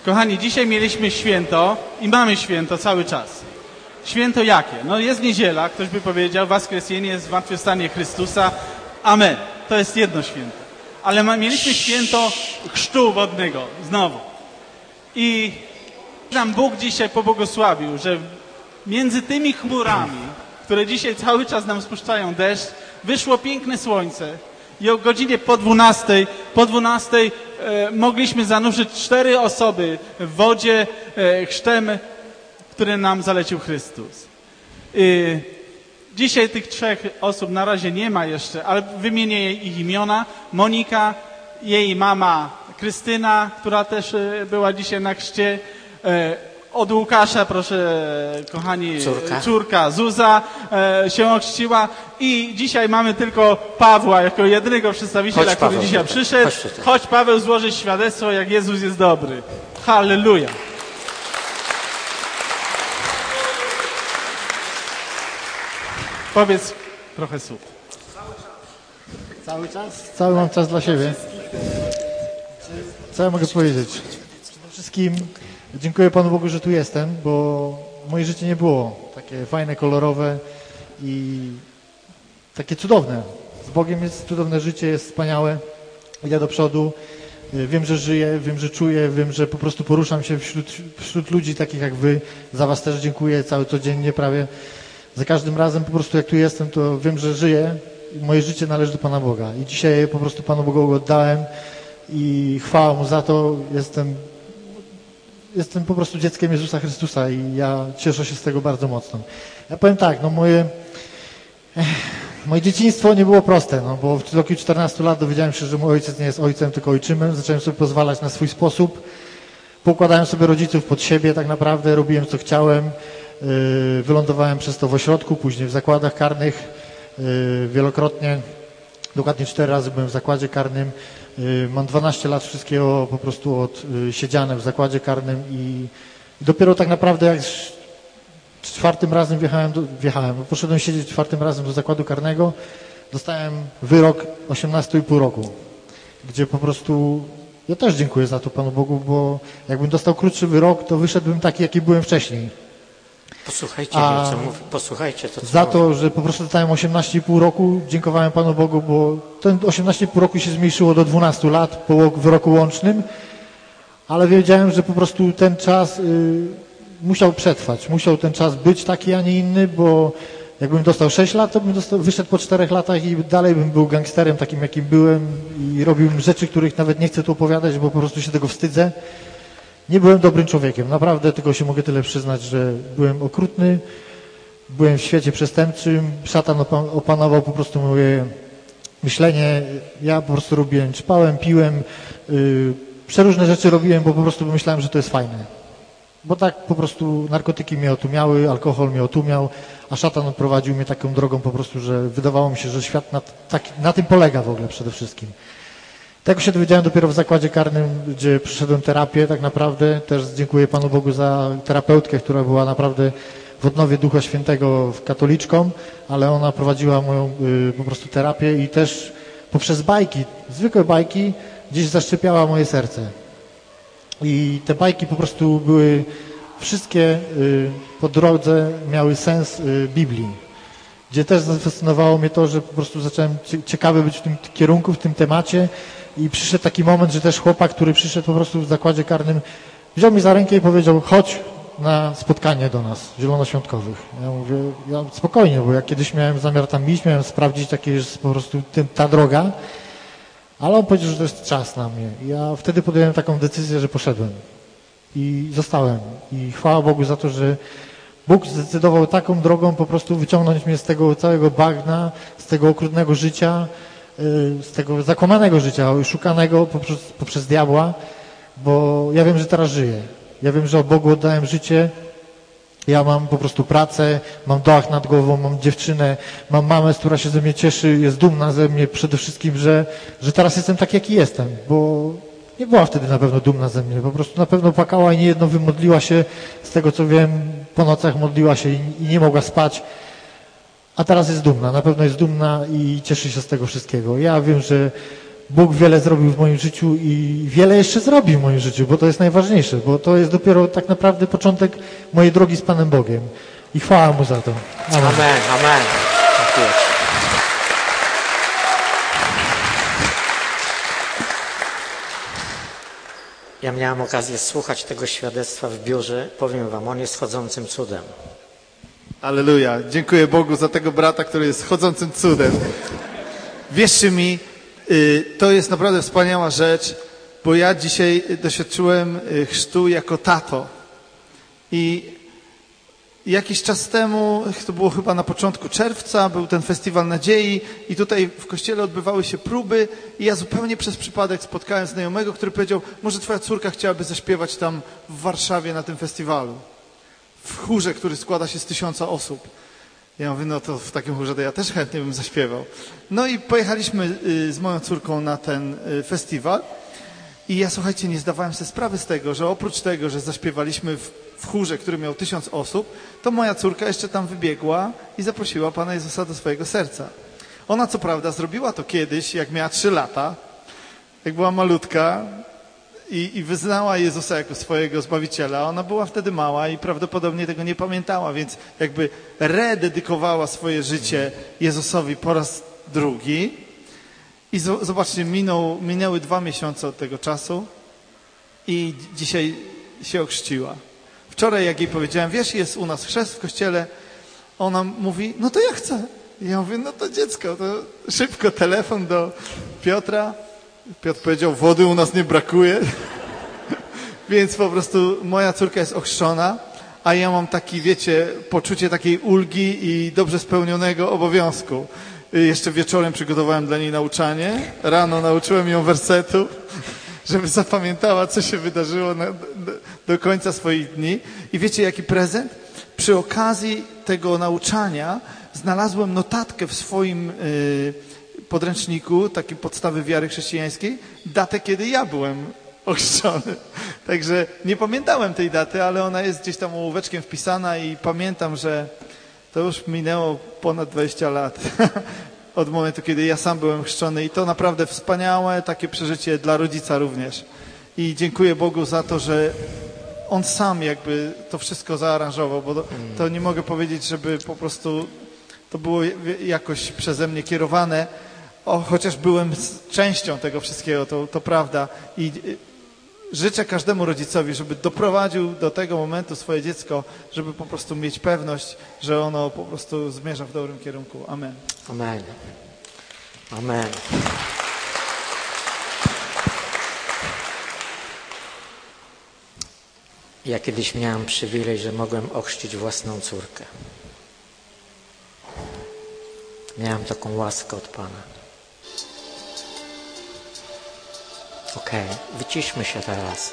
Kochani, dzisiaj mieliśmy święto i mamy święto cały czas. Święto jakie? No jest niedziela, ktoś by powiedział, Woskresenie, zmartwychwstanie Chrystusa. Amen. To jest jedno święto. Ale mieliśmy święto chrztu wodnego. Znowu. I nam Bóg dzisiaj pobłogosławił, że między tymi chmurami, które dzisiaj cały czas nam spuszczają deszcz, wyszło piękne słońce. I o godzinie po 12 mogliśmy zanurzyć 4 osoby w wodzie chrztem, który nam zalecił Chrystus. Dzisiaj tych 3 osób na razie nie ma jeszcze, ale wymienię ich imiona. Monika, jej mama Krystyna, która też była dzisiaj na chrzcie. Od Łukasza, proszę, kochani, córka Zuza się ochrzciła i dzisiaj mamy tylko Pawła jako jedynego przedstawiciela, który dzisiaj przyszedł. Chodź Paweł złożyć świadectwo, jak Jezus jest dobry. Halleluja. Powiedz trochę słów. Cały czas? Cały mam czas dla siebie. Co ja mogę powiedzieć? Przede wszystkim dziękuję Panu Bogu, że tu jestem, bo moje życie nie było takie fajne, kolorowe i takie cudowne. Z Bogiem jest cudowne życie, jest wspaniałe. Idę do przodu, wiem, że żyję, wiem, że czuję, wiem, że po prostu poruszam się wśród ludzi takich jak wy. Za was też dziękuję codziennie prawie. Za każdym razem po prostu jak tu jestem, to wiem, że żyję i moje życie należy do Pana Boga. I dzisiaj po prostu Panu Bogu oddałem i chwała Mu za to. Jestem po prostu dzieckiem Jezusa Chrystusa i ja cieszę się z tego bardzo mocno. Ja powiem tak, no moje dzieciństwo nie było proste, no bo w wieku 14 lat dowiedziałem się, że mój ojciec nie jest ojcem, tylko ojczymem. Zacząłem sobie pozwalać na swój sposób. Poukładałem sobie rodziców pod siebie tak naprawdę, robiłem co chciałem. Wylądowałem przez to w ośrodku, później w zakładach karnych wielokrotnie. Dokładnie 4 razy byłem w zakładzie karnym. Mam 12 lat wszystkiego po prostu siedziane w zakładzie karnym i dopiero tak naprawdę jak 4. razem poszedłem siedzieć 4. razem do zakładu karnego, dostałem wyrok 18,5 roku, gdzie po prostu ja też dziękuję za to Panu Bogu, bo jakbym dostał krótszy wyrok, to wyszedłbym taki, jaki byłem wcześniej. Posłuchajcie to, co za to, że po prostu dostałem 18,5 roku, dziękowałem Panu Bogu, bo ten 18,5 roku się zmniejszyło do 12 lat po wyroku łącznym, ale wiedziałem, że po prostu ten czas musiał przetrwać, musiał ten czas być taki, a nie inny, bo jakbym dostał 6 lat, to bym wyszedł po 4 latach i dalej bym był gangsterem takim, jakim byłem i robił rzeczy, których nawet nie chcę tu opowiadać, bo po prostu się tego wstydzę. Nie byłem dobrym człowiekiem, naprawdę tylko się mogę tyle przyznać, że byłem okrutny, byłem w świecie przestępczym, szatan opanował po prostu moje myślenie, ja po prostu robiłem, ćpałem, piłem, przeróżne rzeczy robiłem, bo po prostu myślałem, że to jest fajne. Bo tak po prostu narkotyki mnie otumiały, alkohol mnie otumiał, a szatan prowadził mnie taką drogą po prostu, że wydawało mi się, że świat na tym polega w ogóle przede wszystkim. Tego się dowiedziałem dopiero w zakładzie karnym, gdzie przyszedłem terapię tak naprawdę. Też dziękuję Panu Bogu za terapeutkę, która była naprawdę w odnowie Ducha Świętego katoliczką, ale ona prowadziła moją po prostu terapię i też poprzez bajki, zwykłe bajki, gdzieś zaszczepiała moje serce. I te bajki po prostu były wszystkie po drodze miały sens Biblii. Gdzie też zafascynowało mnie to, że po prostu zacząłem ciekawy być w tym kierunku, w tym temacie i przyszedł taki moment, że też chłopak, który przyszedł po prostu w zakładzie karnym, wziął mnie za rękę i powiedział, chodź na spotkanie do nas, zielonoświątkowych. Ja mówię, spokojnie, bo ja kiedyś miałem zamiar tam iść, miałem sprawdzić, jakie jest po prostu ta droga, ale on powiedział, że to jest czas na mnie. I ja wtedy podjąłem taką decyzję, że poszedłem i zostałem. I chwała Bogu za to, że Bóg zdecydował taką drogą po prostu wyciągnąć mnie z tego całego bagna, z tego okrutnego życia, z tego zakłamanego życia, szukanego poprzez diabła, bo ja wiem, że teraz żyję. Ja wiem, że Bogu oddałem życie. Ja mam po prostu pracę, mam dach nad głową, mam dziewczynę, mam mamę, która się ze mnie cieszy, jest dumna ze mnie przede wszystkim, że teraz jestem taki, jaki jestem, bo nie była wtedy na pewno dumna ze mnie, po prostu na pewno płakała i niejedno wymodliła się, z tego co wiem, po nocach modliła się i nie mogła spać, a teraz jest dumna, na pewno jest dumna i cieszy się z tego wszystkiego. Ja wiem, że Bóg wiele zrobił w moim życiu i wiele jeszcze zrobi w moim życiu, bo to jest najważniejsze, bo to jest dopiero tak naprawdę początek mojej drogi z Panem Bogiem. I chwała Mu za to. Amen. Amen. Dziękuję. Ja miałem okazję słuchać tego świadectwa w biurze. Powiem wam, on jest chodzącym cudem. Alleluja. Dziękuję Bogu za tego brata, który jest chodzącym cudem. Wierzcie mi, to jest naprawdę wspaniała rzecz, bo ja dzisiaj doświadczyłem chrztu jako tato. I jakiś czas temu, to było chyba na początku czerwca, był ten Festiwal Nadziei i tutaj w kościele odbywały się próby i ja zupełnie przez przypadek spotkałem znajomego, który powiedział, może twoja córka chciałaby zaśpiewać tam w Warszawie na tym festiwalu. W chórze, który składa się z 1000 osób. Ja mówię, no to w takim chórze to ja też chętnie bym zaśpiewał. No i pojechaliśmy z moją córką na ten festiwal i ja, słuchajcie, nie zdawałem sobie sprawy z tego, że oprócz tego, że zaśpiewaliśmy w chórze, który miał 1000 osób, to moja córka jeszcze tam wybiegła i zaprosiła Pana Jezusa do swojego serca. Ona co prawda zrobiła to kiedyś, jak miała 3 lata, jak była malutka i wyznała Jezusa jako swojego Zbawiciela. Ona była wtedy mała i prawdopodobnie tego nie pamiętała, więc jakby rededykowała swoje życie Jezusowi po raz drugi. I zobaczcie, minęły 2 miesiące od tego czasu i dzisiaj się ochrzciła. Wczoraj, jak jej powiedziałem, wiesz, jest u nas chrzest w kościele, ona mówi, no to ja chcę. I ja mówię, no to dziecko, to szybko telefon do Piotra. Piotr powiedział, wody u nas nie brakuje. Więc po prostu moja córka jest ochrzczona, a ja mam taki, wiecie, poczucie takiej ulgi i dobrze spełnionego obowiązku. Jeszcze wieczorem przygotowałem dla niej nauczanie, rano nauczyłem ją wersetu, żeby zapamiętała, co się wydarzyło do końca swoich dni. I wiecie, jaki prezent? Przy okazji tego nauczania znalazłem notatkę w swoim podręczniku, takiej podstawy wiary chrześcijańskiej, datę, kiedy ja byłem ochrzczony. Także nie pamiętałem tej daty, ale ona jest gdzieś tam ołóweczkiem wpisana i pamiętam, że to już minęło ponad 20 lat od momentu, kiedy ja sam byłem chrzczony i to naprawdę wspaniałe takie przeżycie dla rodzica również. I dziękuję Bogu za to, że On sam jakby to wszystko zaaranżował, bo to nie mogę powiedzieć, żeby po prostu to było jakoś przeze mnie kierowane, chociaż byłem częścią tego wszystkiego, to prawda. I życzę każdemu rodzicowi, żeby doprowadził do tego momentu swoje dziecko, żeby po prostu mieć pewność, że ono po prostu zmierza w dobrym kierunku. Amen. Amen. Amen. Ja kiedyś miałem przywilej, że mogłem ochrzcić własną córkę. Miałem taką łaskę od Pana. Okej, wyciszmy się teraz.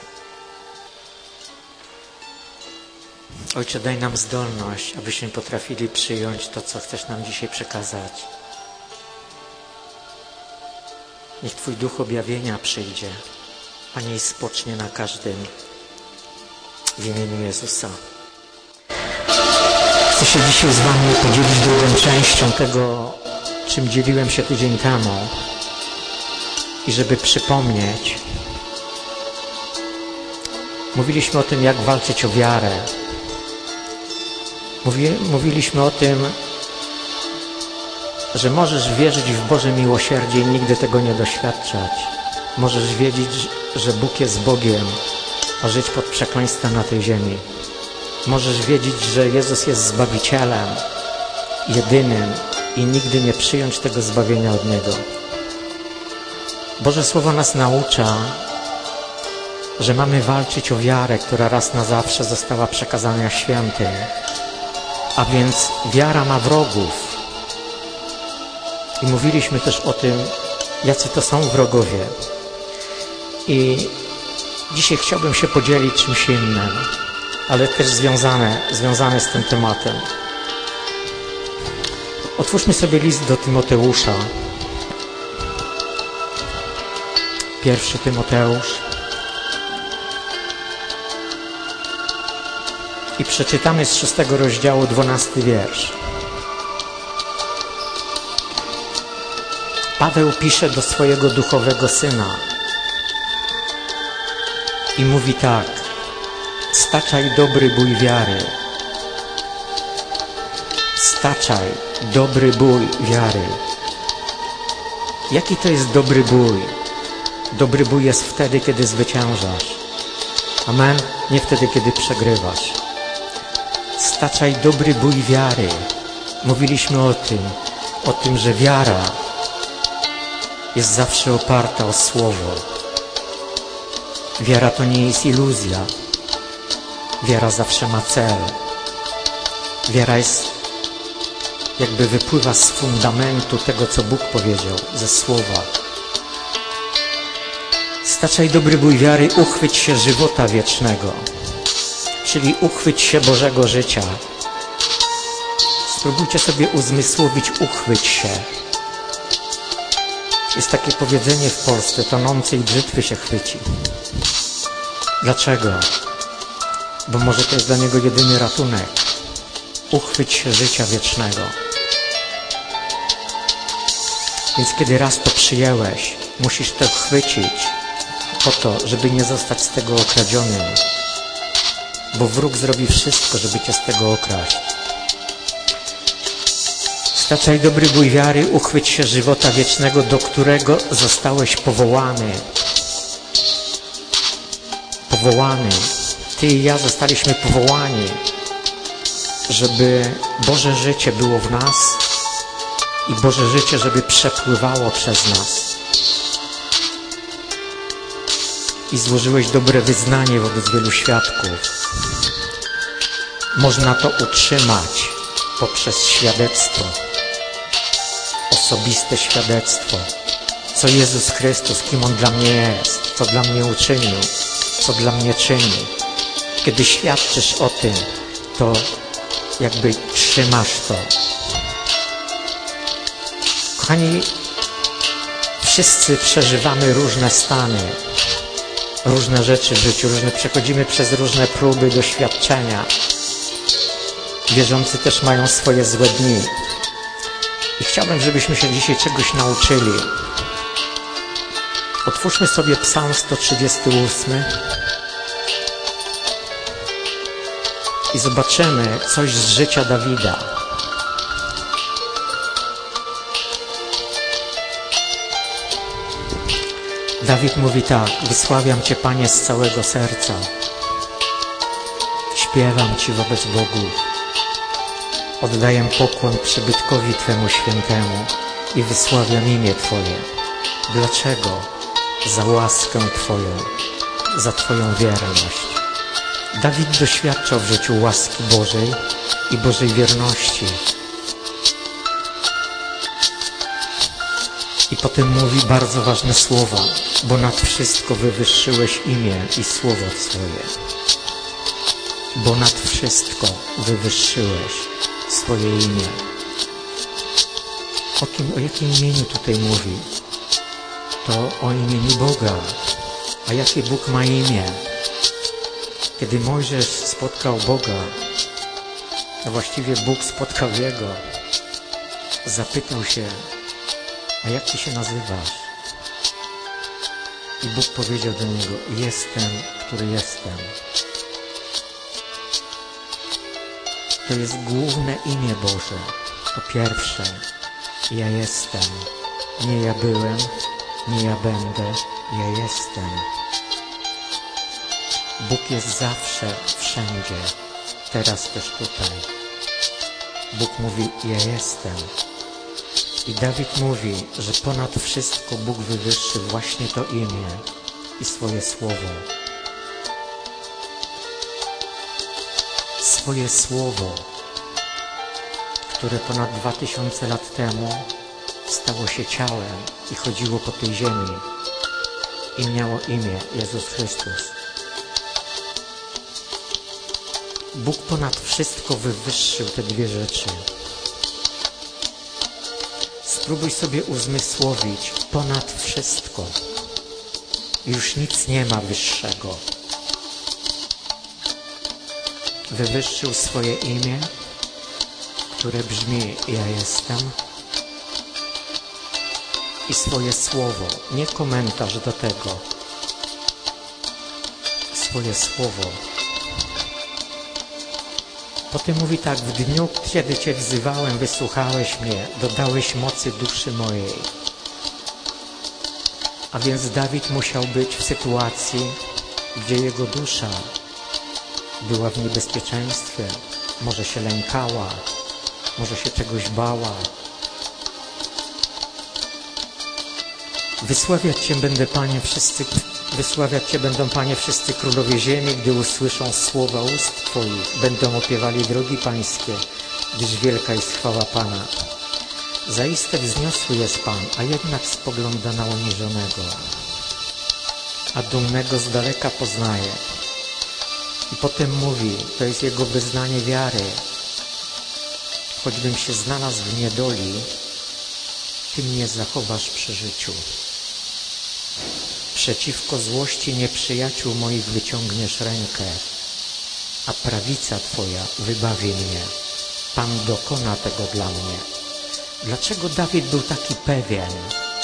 Ojcze, daj nam zdolność, abyśmy potrafili przyjąć to, co chcesz nam dzisiaj przekazać. Niech Twój duch objawienia przyjdzie, a nie spocznie na każdym. W imieniu Jezusa. Chcę się dzisiaj z Wami podzielić drugą częścią tego, czym dzieliłem się tydzień temu. I żeby przypomnieć, mówiliśmy o tym, jak walczyć o wiarę. Mówiliśmy o tym, że możesz wierzyć w Boże miłosierdzie i nigdy tego nie doświadczać. Możesz wiedzieć, że Bóg jest Bogiem, a żyć pod przekleństwem na tej ziemi. Możesz wiedzieć, że Jezus jest Zbawicielem, jedynym i nigdy nie przyjąć tego zbawienia od Niego. Boże Słowo nas naucza, że mamy walczyć o wiarę, która raz na zawsze została przekazana świętym. A więc wiara ma wrogów. I mówiliśmy też o tym, jacy to są wrogowie. I dzisiaj chciałbym się podzielić czymś innym, ale też związane z tym tematem. Otwórzmy sobie list do Tymoteusza. 1 Tymoteusz. I przeczytamy z 6 rozdziału 12 wiersz. Paweł pisze do swojego duchowego syna i mówi tak: staczaj dobry bój wiary. Staczaj dobry bój wiary. Jaki to jest dobry bój? Dobry bój jest wtedy, kiedy zwyciężasz. Amen? Nie wtedy, kiedy przegrywasz. Staczaj dobry bój wiary. Mówiliśmy o tym, że wiara jest zawsze oparta o Słowo. Wiara to nie jest iluzja. Wiara zawsze ma cel. Wiara jest, jakby wypływa z fundamentu tego, co Bóg powiedział, ze Słowa. Staczaj dobry bój wiary, uchwyć się żywota wiecznego, czyli uchwyć się Bożego życia. Spróbujcie sobie uzmysłowić, uchwyć się. Jest takie powiedzenie w Polsce: tonącej brzytwy się chwyci. Dlaczego? Bo może to jest dla niego jedyny ratunek. Uchwyć się życia wiecznego. Więc kiedy raz to przyjęłeś, musisz to chwycić po to, żeby nie zostać z tego okradzionym. Bo wróg zrobi wszystko, żeby cię z tego okraść. Staczaj dobry bój wiary, uchwyć się żywota wiecznego, do którego zostałeś powołany. Powołany. Ty i ja zostaliśmy powołani, żeby Boże życie było w nas i Boże życie, żeby przepływało przez nas. I złożyłeś dobre wyznanie wobec wielu świadków. Można to utrzymać poprzez świadectwo. Osobiste świadectwo. Co Jezus Chrystus, kim On dla mnie jest, co dla mnie uczynił, co dla mnie czyni. Kiedy świadczysz o tym, to jakby trzymasz to. Kochani, wszyscy przeżywamy różne stany, różne rzeczy w życiu, przechodzimy przez różne próby, doświadczenia. Wierzący też mają swoje złe dni. I chciałbym, żebyśmy się dzisiaj czegoś nauczyli. Otwórzmy sobie Psalm 138 i zobaczymy coś z życia Dawida. Dawid mówi tak: wysławiam Cię, Panie, z całego serca. Śpiewam Ci wobec bogów. Oddaję pokłon przybytkowi Twemu świętemu i wysławiam imię Twoje. Dlaczego? Za łaskę Twoją, za Twoją wierność. Dawid doświadczał w życiu łaski Bożej i Bożej wierności. I potem mówi bardzo ważne słowa: bo nad wszystko wywyższyłeś imię i słowo swoje. Bo nad wszystko wywyższyłeś swoje imię. O jakim imieniu tutaj mówi? To o imieniu Boga. A jakie Bóg ma imię? Kiedy Mojżesz spotkał Boga, a właściwie Bóg spotkał Jego, zapytał się: a jak Ty się nazywasz? I Bóg powiedział do niego: jestem, który jestem. To jest główne imię Boże. Po pierwsze, ja jestem. Nie ja byłem, nie ja będę, ja jestem. Bóg jest zawsze, wszędzie, teraz też tutaj. Bóg mówi: ja jestem. I Dawid mówi, że ponad wszystko Bóg wywyższy właśnie to imię i swoje słowo. Swoje słowo, które ponad 2000 lat temu stało się ciałem i chodziło po tej ziemi i miało imię Jezus Chrystus. Bóg ponad wszystko wywyższył te dwie rzeczy. Spróbuj sobie uzmysłowić: ponad wszystko. Już nic nie ma wyższego. Wywyższył swoje imię, które brzmi: ja jestem. i swoje słowo, nie komentarz do tego. Swoje słowo. Potem mówi tak, w dniu, kiedy Cię wzywałem, wysłuchałeś mnie, dodałeś mocy duszy mojej. A więc Dawid musiał być w sytuacji, gdzie jego dusza była w niebezpieczeństwie, może się lękała, może się czegoś bała. Wysławiać Cię będą, Panie, wszyscy królowie ziemi, gdy usłyszą słowa ust Twoich. Będą opiewali drogi Pańskie, gdyż wielka jest chwała Pana. Zaiste wzniosły jest Pan, a jednak spogląda na uniżonego, a dumnego z daleka poznaje. I potem mówi, to jest jego wyznanie wiary. Choćbym się znalazł w niedoli, Ty mnie zachowasz przy życiu. Przeciwko złości nieprzyjaciół moich wyciągniesz rękę, a prawica Twoja wybawi mnie. Pan dokona tego dla mnie. Dlaczego Dawid był taki pewien?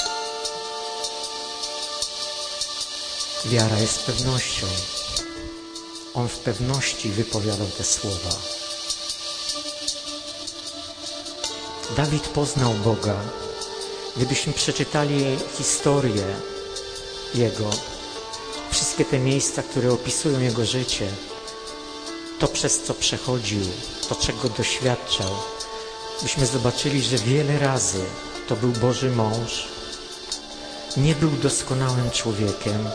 Wiara jest pewnością. On w pewności wypowiadał te słowa. Dawid poznał Boga. Gdybyśmy przeczytali historię Jego, wszystkie te miejsca, które opisują Jego życie, to przez co przechodził, to czego doświadczał, byśmy zobaczyli, że wiele razy to był Boży mąż, nie był doskonałym człowiekiem,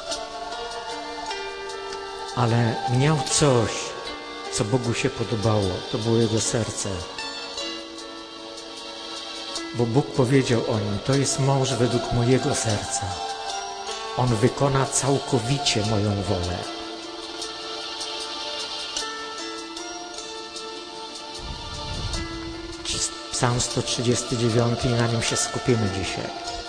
ale miał coś, co Bogu się podobało, to było jego serce. Bo Bóg powiedział o nim, to jest mąż według mojego serca. On wykona całkowicie moją wolę. Psalm 139 i na nim się skupimy dzisiaj.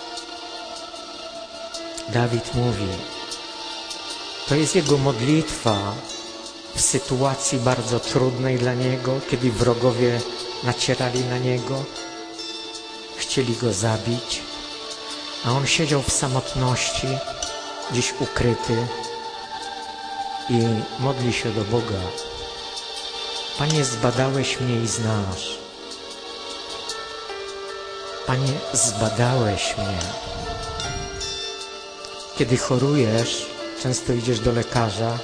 Dawid mówi, to jest jego modlitwa w sytuacji bardzo trudnej dla niego, kiedy wrogowie nacierali na niego, chcieli go zabić, a on siedział w samotności, gdzieś ukryty i modli się do Boga. Panie, zbadałeś mnie i znasz. Panie, zbadałeś mnie. Kiedy chorujesz, często idziesz do lekarza,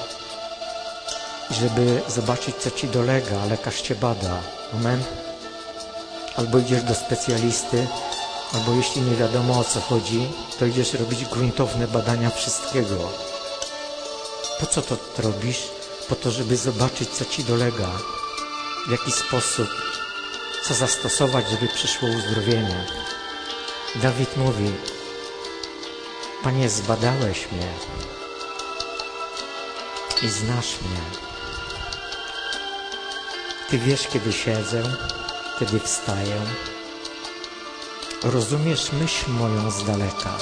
żeby zobaczyć, co ci dolega, a lekarz cię bada. Amen? Albo idziesz do specjalisty, albo jeśli nie wiadomo, o co chodzi, to idziesz robić gruntowne badania wszystkiego. Po co to robisz? Po to, żeby zobaczyć, co ci dolega, w jaki sposób, co zastosować, żeby przyszło uzdrowienie. Dawid mówi, Panie, zbadałeś mnie i znasz mnie. Ty wiesz, kiedy siedzę, kiedy wstaję. Rozumiesz myśl moją z daleka.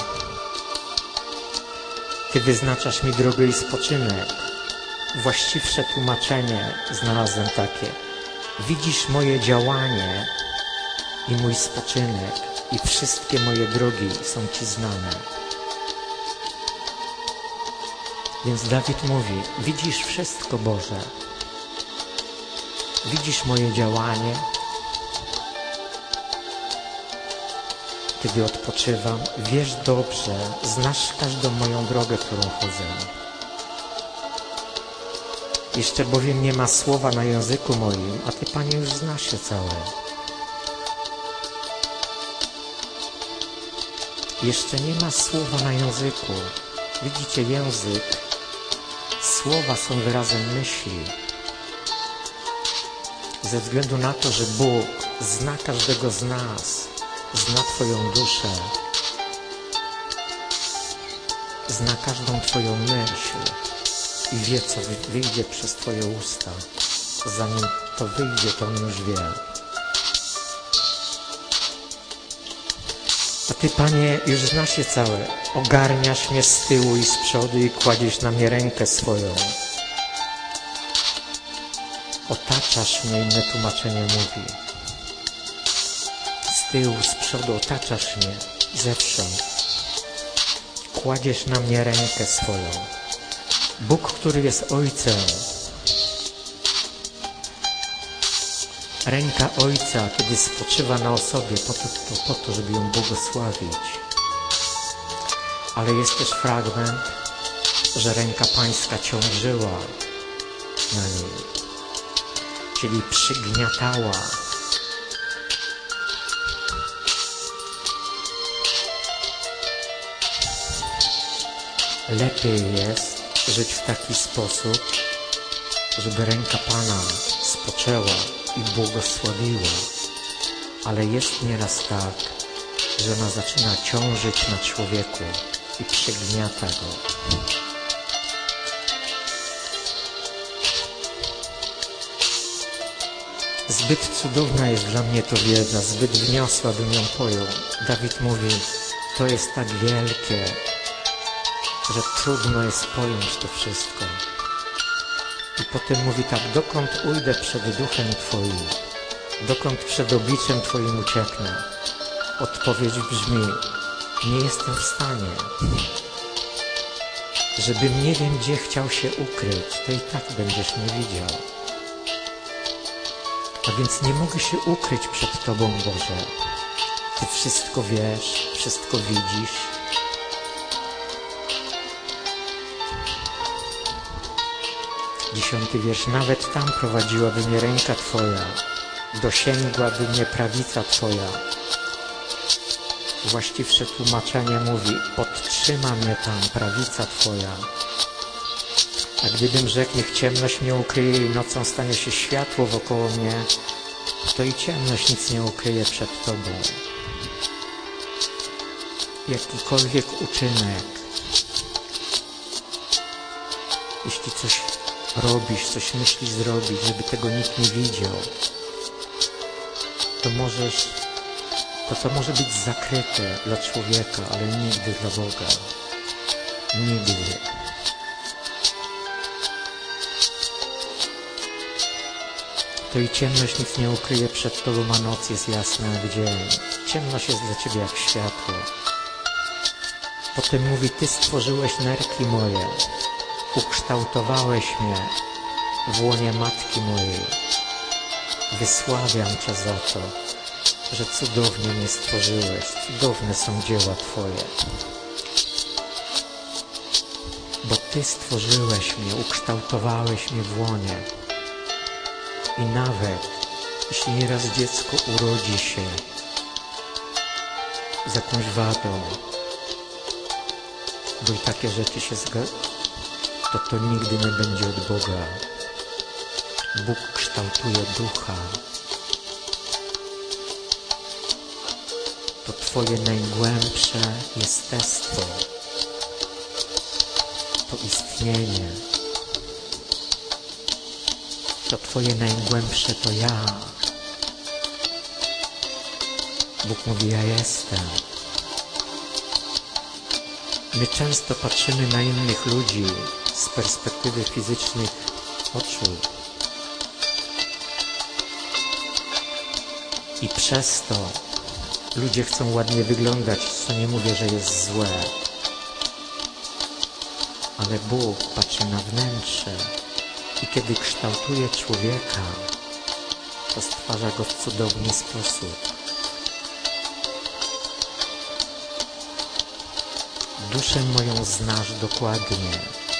Ty wyznaczasz mi drogę i spoczynek. Właściwsze tłumaczenie znalazłem takie. Widzisz moje działanie i mój spoczynek i wszystkie moje drogi są Ci znane. Więc Dawid mówi, widzisz wszystko, Boże. Widzisz moje działanie, kiedy odpoczywam. Wiesz dobrze, znasz każdą moją drogę, którą chodzę. Jeszcze bowiem nie ma słowa na języku moim, a Ty, Panie, już znasz je całe. Jeszcze nie ma słowa na języku. Widzicie, język, słowa są wyrazem myśli. Ze względu na to, że Bóg zna każdego z nas, zna Twoją duszę, zna każdą Twoją myśl i wie, co wyjdzie przez Twoje usta. Zanim to wyjdzie, to On już wie. A Ty, Panie, już znasz je całe. Ogarniasz mnie z tyłu i z przodu i kładziesz na mnie rękę swoją. Otaczasz mnie, inne tłumaczenie mówi. Z tyłu, z przodu otaczasz mnie. zewsząd. Kładziesz na mnie rękę swoją. Bóg, który jest Ojcem. Ręka Ojca, kiedy spoczywa na osobie, po to, żeby ją błogosławić. Ale jest też fragment, że ręka Pańska ciążyła na niej, czyli przygniatała. Lepiej jest żyć w taki sposób, żeby ręka Pana spoczęła i błogosławiła, ale jest nieraz tak, że ona zaczyna ciążyć na człowieku i przygniata go. Zbyt cudowna jest dla mnie to wiedza, zbyt wniosła, bym ją pojął. Dawid mówi, to jest tak wielkie, że trudno jest pojąć to wszystko. I potem mówi tak, dokąd ujdę przed duchem Twoim, dokąd przed obliczem Twoim ucieknę. Odpowiedź brzmi, nie jestem w stanie. Żebym nie wiem, gdzie chciał się ukryć, to i tak będziesz mnie widział. A więc nie mogę się ukryć przed Tobą, Boże. Ty wszystko wiesz, wszystko widzisz. Dziesiąty wiersz. Nawet tam prowadziłaby mnie ręka Twoja, dosięgłaby mnie prawica Twoja. Właściwsze tłumaczenie mówi, podtrzyma mnie tam prawica Twoja. A gdybym rzekł, niech ciemność mnie ukryje i nocą stanie się światło wokoło mnie, to i ciemność nic nie ukryje przed Tobą. Jakikolwiek uczynek, jeśli coś robisz, coś myślisz zrobić, żeby tego nikt nie widział, to może być zakryte dla człowieka, ale nigdy dla Boga. Nigdy. To i ciemność nic nie ukryje przed Tobą, a noc jest jasna jak dzień. Ciemność jest dla Ciebie jak światło. Potem mówi, Ty stworzyłeś nerki moje, ukształtowałeś mnie w łonie matki mojej. Wysławiam Cię za to, że cudownie mnie stworzyłeś. Cudowne są dzieła Twoje. Bo Ty stworzyłeś mnie, ukształtowałeś mnie w łonie. I nawet, jeśli nieraz dziecko urodzi się z jakąś wadą, bo i takie rzeczy się to nigdy nie będzie od Boga. Bóg kształtuje ducha. To Twoje najgłębsze jestestwo, to istnienie, to Twoje najgłębsze to ja. Bóg mówi, ja jestem. My często patrzymy na innych ludzi z perspektywy fizycznych oczu i przez to ludzie chcą ładnie wyglądać, co nie mówię, że jest złe. Ale Bóg patrzy na wnętrze i kiedy kształtuje człowieka, to stwarza go w cudowny sposób. Duszę moją znasz dokładnie.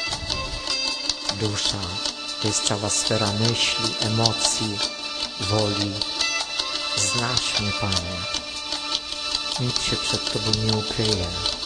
Dusza to jest cała sfera myśli, emocji, woli. Znasz mnie, Panie. Nic się przed Tobą nie ukryje.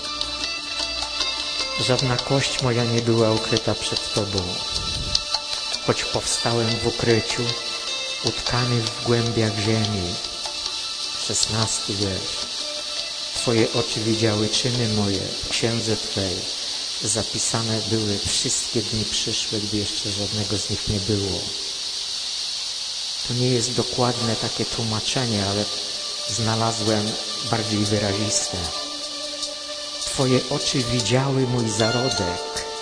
Żadna kość moja nie była ukryta przed Tobą. Choć powstałem w ukryciu, utkany w głębiach ziemi. 16 wiersz. Twoje oczy widziały czyny moje, w księdze Twej zapisane były wszystkie dni przyszłe, gdy jeszcze żadnego z nich nie było. To nie jest dokładne takie tłumaczenie, ale znalazłem bardziej wyraziste. Twoje oczy widziały mój zarodek,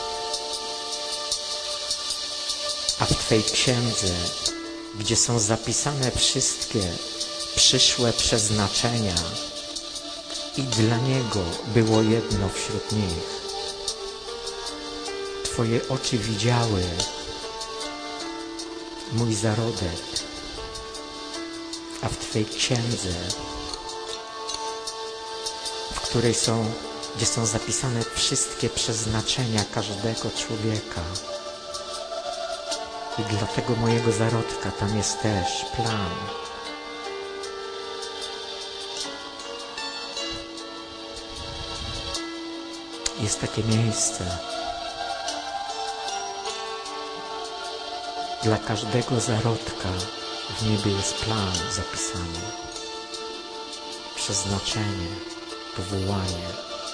a w Twej księdze, gdzie są zapisane wszystkie przyszłe przeznaczenia, i dla Niego było jedno wśród nich. Twoje oczy widziały mój zarodek, a w Twej księdze, gdzie są zapisane wszystkie przeznaczenia każdego człowieka. I dla tego mojego zarodka tam jest też plan. Jest takie miejsce. Dla każdego zarodka w niebie jest plan zapisany. Przeznaczenie, powołanie.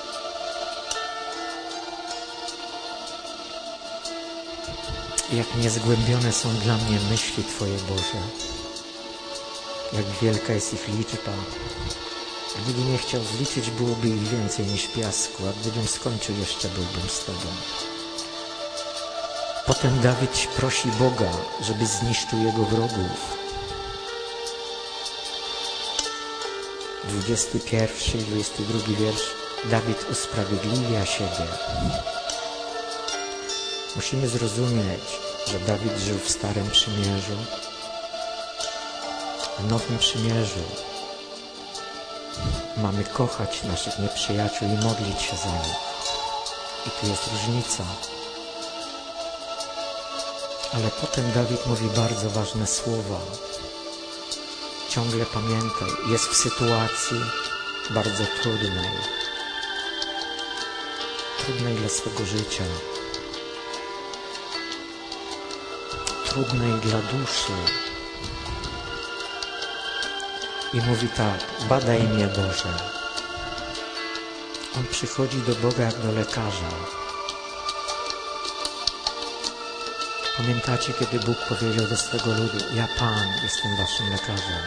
Jak niezgłębione są dla mnie myśli Twoje, Boże. Jak wielka jest ich liczba. Gdybym nie chciał zliczyć, byłoby ich więcej niż piasku, a gdybym skończył, jeszcze byłbym z Tobą. Potem Dawid prosi Boga, żeby zniszczył jego wrogów. 21 i 22 wiersz. Dawid usprawiedliwia siebie. Musimy zrozumieć, że Dawid żył w Starym Przymierzu, w Nowym Przymierzu mamy kochać naszych nieprzyjaciół i modlić się za nich. I tu jest różnica. Ale potem Dawid mówi bardzo ważne słowa. Ciągle pamiętaj, jest w sytuacji bardzo trudnej dla swego życia, trudnej dla duszy. I mówi tak: badaj mnie, Boże. On przychodzi do Boga jak do lekarza. Pamiętacie, kiedy Bóg powiedział do swego ludu: ja Pan jestem waszym lekarzem.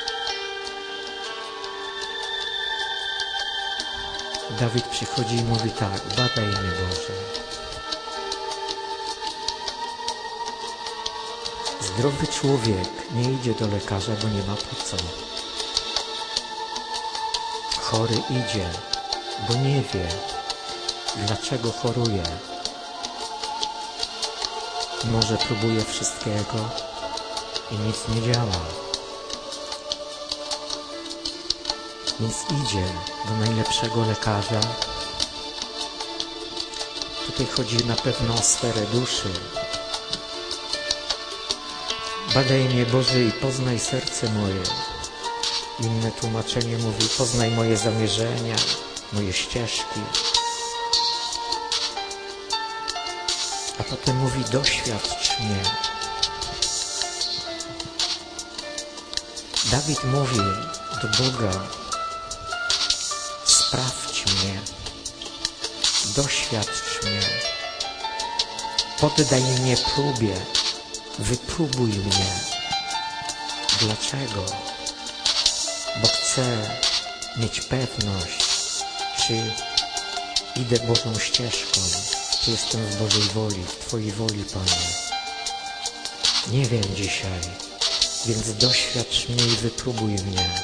Dawid przychodzi i mówi tak: badaj mnie, Boże. Zdrowy człowiek nie idzie do lekarza, bo nie ma po co. Chory idzie, bo nie wie, dlaczego choruje. Może próbuje wszystkiego i nic nie działa. Więc idzie do najlepszego lekarza. Tutaj chodzi na pewno o sferę duszy. Badaj mnie, Boże, i poznaj serce moje. Inne tłumaczenie mówi: poznaj moje zamierzenia, moje ścieżki. A potem mówi: doświadcz mnie. Dawid mówi do Boga: sprawdź mnie, doświadcz mnie, poddaj mnie próbie, wypróbuj mnie. Dlaczego? Bo chcę mieć pewność, czy idę Bożą ścieżką, czy jestem w Bożej woli, w Twojej woli, Panie. Nie wiem dzisiaj, więc doświadcz mnie i wypróbuj mnie.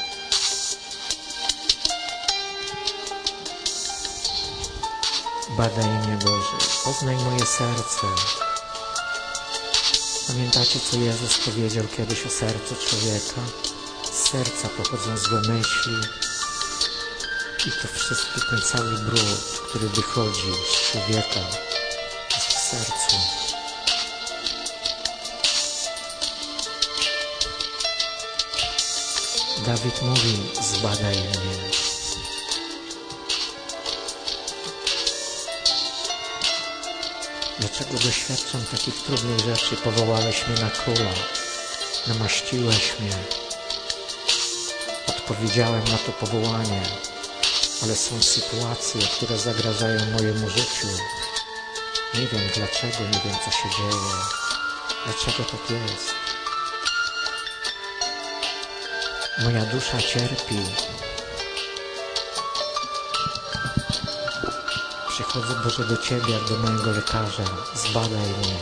Badaj mnie, Boże, poznaj moje serce. Pamiętacie, co Jezus powiedział kiedyś o sercu człowieka? Z serca pochodzą złe myśli i to wszystko, ten cały brud, który wychodzi z człowieka, jest w sercu. Dawid mówi: zbadaj mnie. Dlaczego doświadczam takich trudnych rzeczy? Powołałeś mnie na króla, namaściłeś mnie, odpowiedziałem na to powołanie, ale są sytuacje, które zagrażają mojemu życiu. Nie wiem dlaczego, nie wiem co się dzieje, dlaczego tak jest. Moja dusza cierpi. Przychodzę, Boże, do Ciebie jak do mojego lekarza. Zbadaj mnie.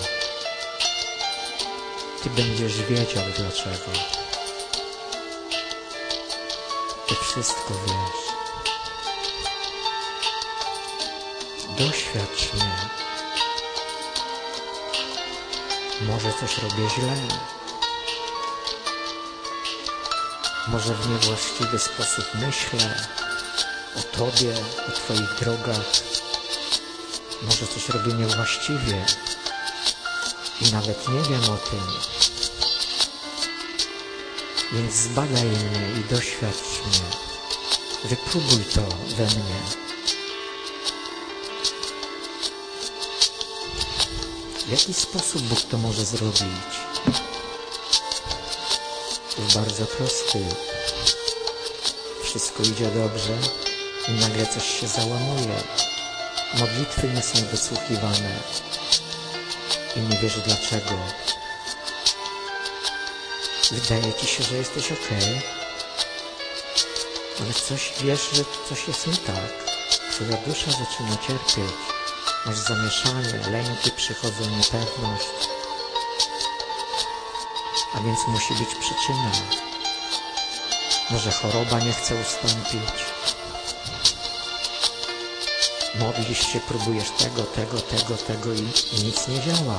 Ty będziesz wiedział dlaczego. Ty wszystko wiesz. doświadcz mnie. Może coś robię źle. Może w niewłaściwy sposób myślę o Tobie, o Twoich drogach. Może coś robię niewłaściwie i nawet nie wiem o tym. Więc zbadaj mnie i doświadcz mnie. Wypróbuj to we mnie. W jaki sposób Bóg to może zrobić? Jest bardzo prosty. Wszystko idzie dobrze i nagle coś się załamuje. Modlitwy nie są wysłuchiwane i nie wiesz dlaczego. Wydaje ci się, że jesteś okej, ale coś wiesz, że coś jest nie tak. Twoja dusza zaczyna cierpieć. Masz zamieszanie, lęki przychodzą, niepewność. A więc musi być przyczyna. Może choroba nie chce ustąpić. Modlisz się, próbujesz tego i nic nie działa.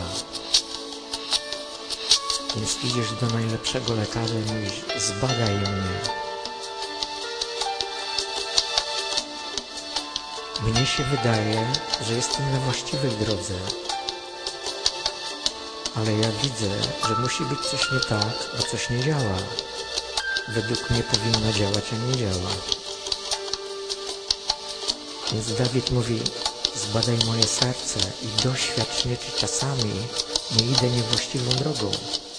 Więc idziesz do najlepszego lekarza i mówisz, zbadaj mnie. Mnie się wydaje, że jestem na właściwej drodze. Ale ja widzę, że musi być coś nie tak, bo coś nie działa. Według mnie powinno działać, a nie działa. Więc Dawid mówi, zbadaj moje serce i doświadcz mnie, czy czasami nie idę niewłaściwą drogą.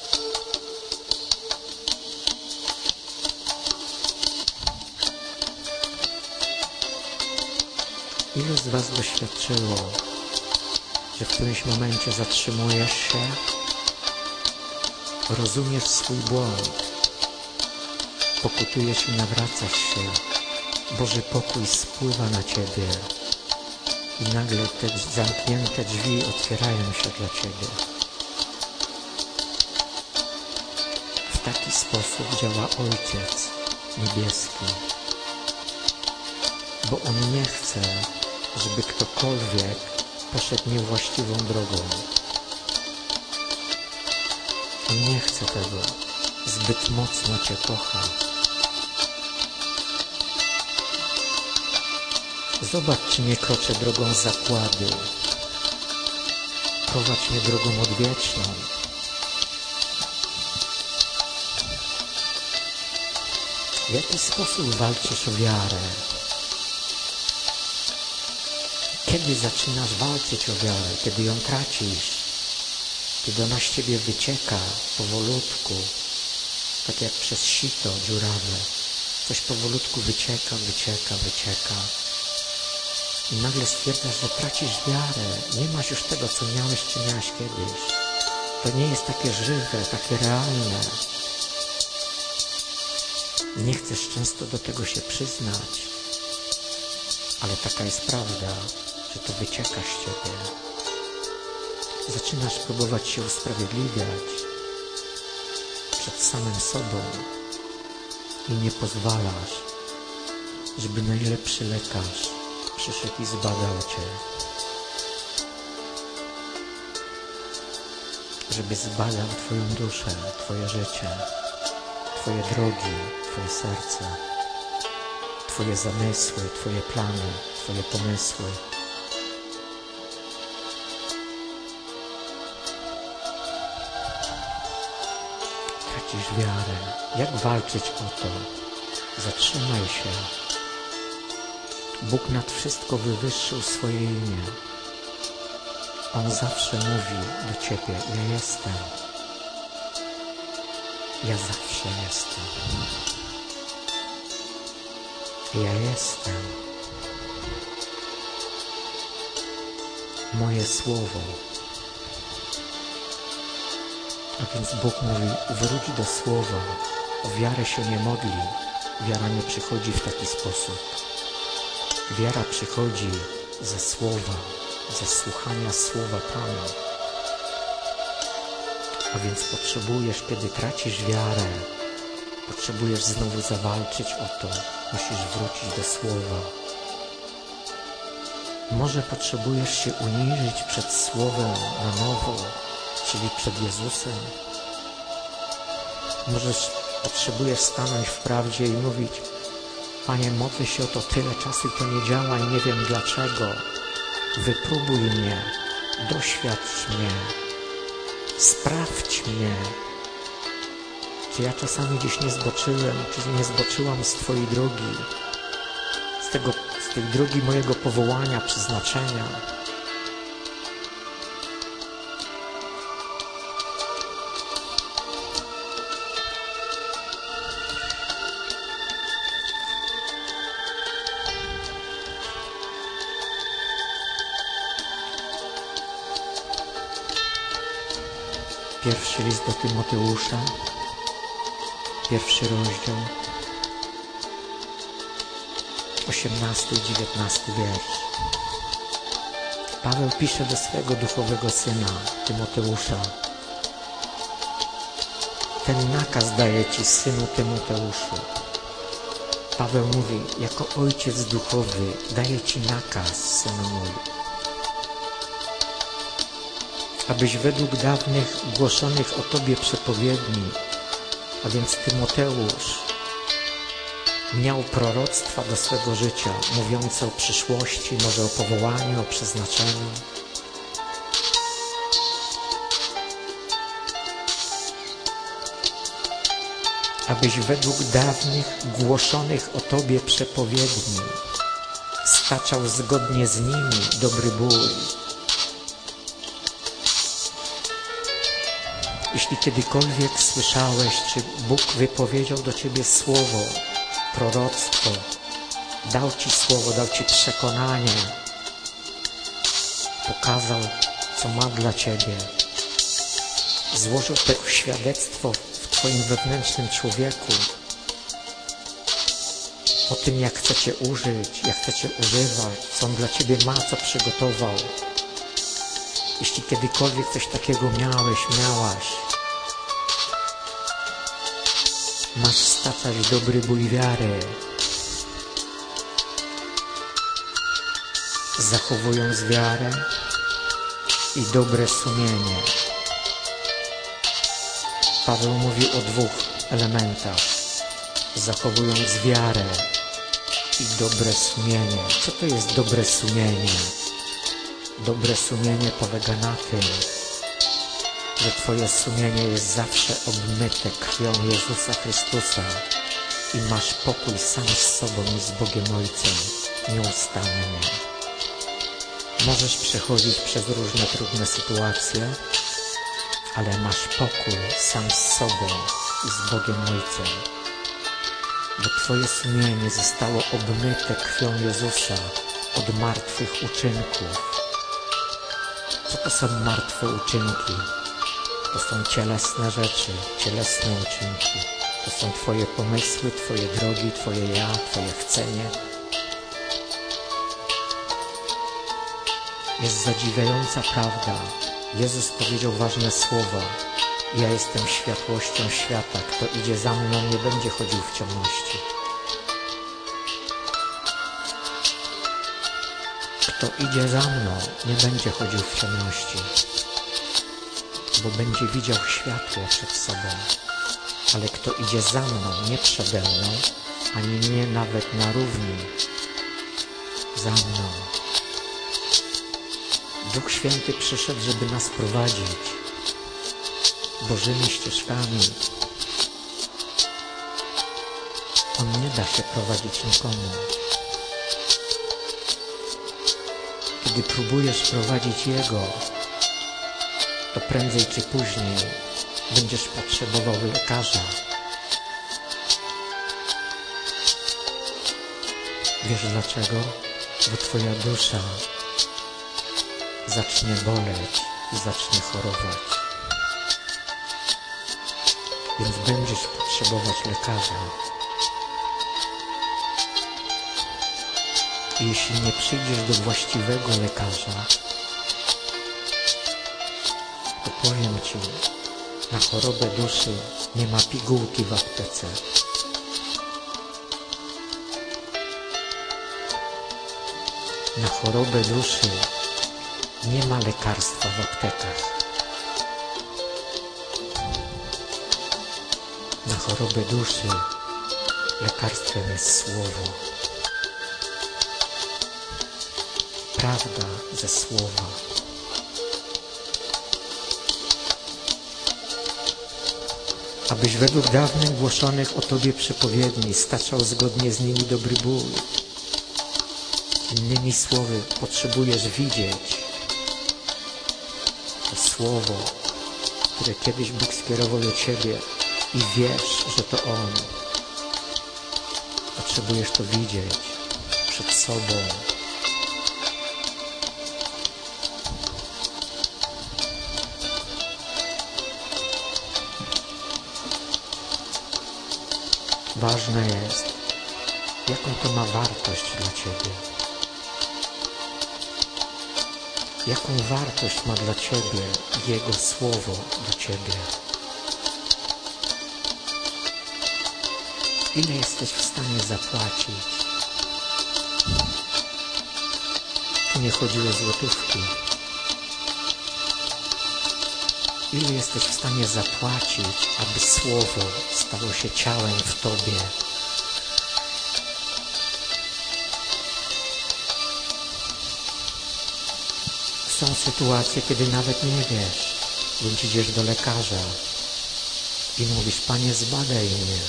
Ilu z Was doświadczyło, że w którymś momencie zatrzymujesz się, rozumiesz swój błąd, pokutujesz i nawracasz się, Boży pokój spływa na Ciebie i nagle te zamknięte drzwi otwierają się dla Ciebie. W taki sposób działa Ojciec Niebieski, bo On nie chce, żeby ktokolwiek poszedł niewłaściwą drogą. On nie chce tego. Zbyt mocno Cię kocha. Zobacz, czy nie kroczę drogą zagłady. Prowadź mnie drogą odwieczną. W jaki sposób walczysz o wiarę? Kiedy zaczynasz walczyć o wiarę? Kiedy ją tracisz? Kiedy ona z Ciebie wycieka powolutku, tak jak przez sito dziurawe. Coś powolutku wycieka. I nagle stwierdzasz, że tracisz wiarę. Nie masz już tego, co miałeś, czy miałaś kiedyś. To nie jest takie żywe, takie realne. Nie chcesz często do tego się przyznać, ale taka jest prawda, że to wycieka z Ciebie. Zaczynasz próbować się usprawiedliwiać przed samym sobą i nie pozwalasz, żeby najlepszy lekarz przyszedł i zbadał Cię. Żeby zbadał Twoją duszę, Twoje życie, Twoje drogi, Twoje serce, Twoje zamysły, Twoje plany, Twoje pomysły. Tracisz wiarę. Jak walczyć o to? Zatrzymaj się. Bóg nad wszystko wywyższył swoje imię. On zawsze mówi do Ciebie, ja jestem. Ja zawsze jestem. Ja jestem. Moje słowo. A więc Bóg mówi, wróć do słowa. O wiarę się nie modli. Wiara nie przychodzi w taki sposób. Wiara przychodzi ze słowa, ze słuchania słowa Pana. A więc potrzebujesz, kiedy tracisz wiarę, potrzebujesz znowu zawalczyć o to. Musisz wrócić do słowa. Może potrzebujesz się uniżyć przed Słowem na nowo, czyli przed Jezusem. Potrzebujesz stanąć w prawdzie i mówić: Panie, modlę się o to tyle czasu i to nie działa i nie wiem dlaczego. Wypróbuj mnie, doświadcz mnie, sprawdź mnie. Czy ja czasami gdzieś nie zboczyłem, czy nie zboczyłam z Twojej drogi, z tej drogi mojego powołania, przeznaczenia. Pierwszy list do Tymoteusza, 1 rozdział, 18 i 19 wiersz. Paweł pisze do swego duchowego syna, Tymoteusza: ten nakaz daję Ci, synu Tymoteuszu. Paweł mówi: jako ojciec duchowy daję Ci nakaz, synu mój, abyś według dawnych głoszonych o Tobie przepowiedni, a więc Tymoteusz, miał proroctwa do swego życia, mówiące o przyszłości, może o powołaniu, o przeznaczeniu. Abyś według dawnych głoszonych o Tobie przepowiedni staczał zgodnie z nimi dobry bój. Jeśli kiedykolwiek słyszałeś, czy Bóg wypowiedział do Ciebie słowo, proroctwo, dał Ci słowo, dał Ci przekonanie, pokazał, co ma dla Ciebie, złożył to świadectwo w Twoim wewnętrznym człowieku o tym, jak chce Cię użyć, jak chce Cię używać, co On dla Ciebie ma, co przygotował. Jeśli kiedykolwiek coś takiego miałeś, miałaś, masz staczać dobry bój wiary, zachowując wiarę i dobre sumienie. Paweł mówił o dwóch elementach: zachowując wiarę i dobre sumienie. Co to jest dobre sumienie? Dobre sumienie polega na tym, że Twoje sumienie jest zawsze obmyte krwią Jezusa Chrystusa i masz pokój sam z sobą i z Bogiem Ojcem nieustannie. Możesz przechodzić przez różne trudne sytuacje, ale masz pokój sam z sobą i z Bogiem Ojcem, bo Twoje sumienie zostało obmyte krwią Jezusa od martwych uczynków. Co to są martwe uczynki? To są cielesne rzeczy, cielesne uczynki. To są Twoje pomysły, Twoje drogi, Twoje ja, Twoje chcenie. Jest zadziwiająca prawda. Jezus powiedział ważne słowa: ja jestem światłością świata. Kto idzie za mną, nie będzie chodził w ciemności. Kto idzie za mną, nie będzie chodził w ciemności, bo będzie widział światło przed sobą. Ale kto idzie za mną, nie przede mną, ani nie nawet na równi, za mną. Duch Święty przyszedł, żeby nas prowadzić Bożymi ścieżkami. On nie da się prowadzić nikomu. Kiedy próbujesz prowadzić Jego, to prędzej czy później będziesz potrzebował lekarza. Wiesz dlaczego? Bo Twoja dusza zacznie boleć i zacznie chorować. Więc będziesz potrzebować lekarza. I jeśli nie przyjdziesz do właściwego lekarza, to powiem Ci, na chorobę duszy nie ma pigułki w aptece. Na chorobę duszy nie ma lekarstwa w aptekach. Na chorobę duszy lekarstwem jest Słowo. Prawda ze Słowa. Abyś według dawnych głoszonych o Tobie przepowiedni staczał zgodnie z nimi dobry ból. Innymi słowy, potrzebujesz widzieć to Słowo, które kiedyś Bóg skierował do Ciebie i wiesz, że to On. Potrzebujesz to widzieć przed sobą. Ważne jest, jaką to ma wartość dla Ciebie. Jaką wartość ma dla Ciebie Jego Słowo do Ciebie. Ile jesteś w stanie zapłacić? Tu nie chodzi o złotówki. Ile jesteś w stanie zapłacić, aby Słowo stało się ciałem w Tobie? Są sytuacje, kiedy nawet nie wiesz, więc idziesz do lekarza i mówisz: Panie, zbadaj mnie.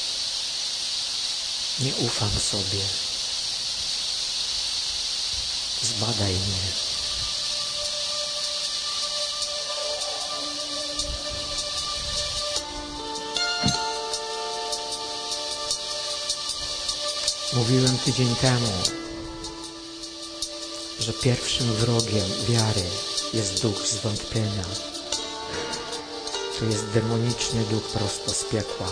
Nie ufam sobie. Zbadaj mnie. Mówiłem tydzień temu, że pierwszym wrogiem wiary jest duch zwątpienia. To jest demoniczny duch prosto z piekła.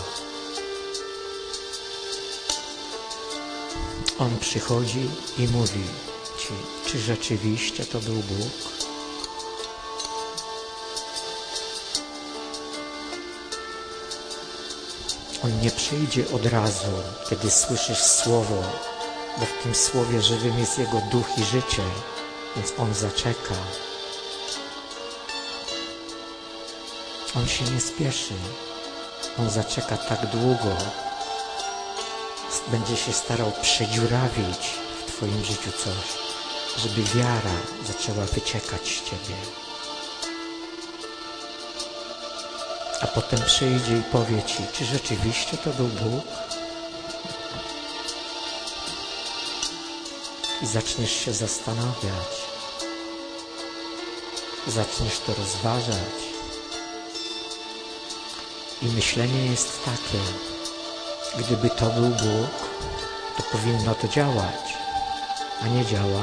On przychodzi i mówi Ci, czy rzeczywiście to był Bóg? On nie przyjdzie od razu, kiedy słyszysz Słowo, bo w tym Słowie żywym jest Jego duch i życie, więc On zaczeka. On się nie spieszy. On zaczeka tak długo, będzie się starał przedziurawić w Twoim życiu coś, żeby wiara zaczęła wyciekać z Ciebie. A potem przyjdzie i powie Ci, czy rzeczywiście to był Bóg? I zaczniesz się zastanawiać. Zaczniesz to rozważać. I myślenie jest takie: gdyby to był Bóg, to powinno to działać, a nie działa.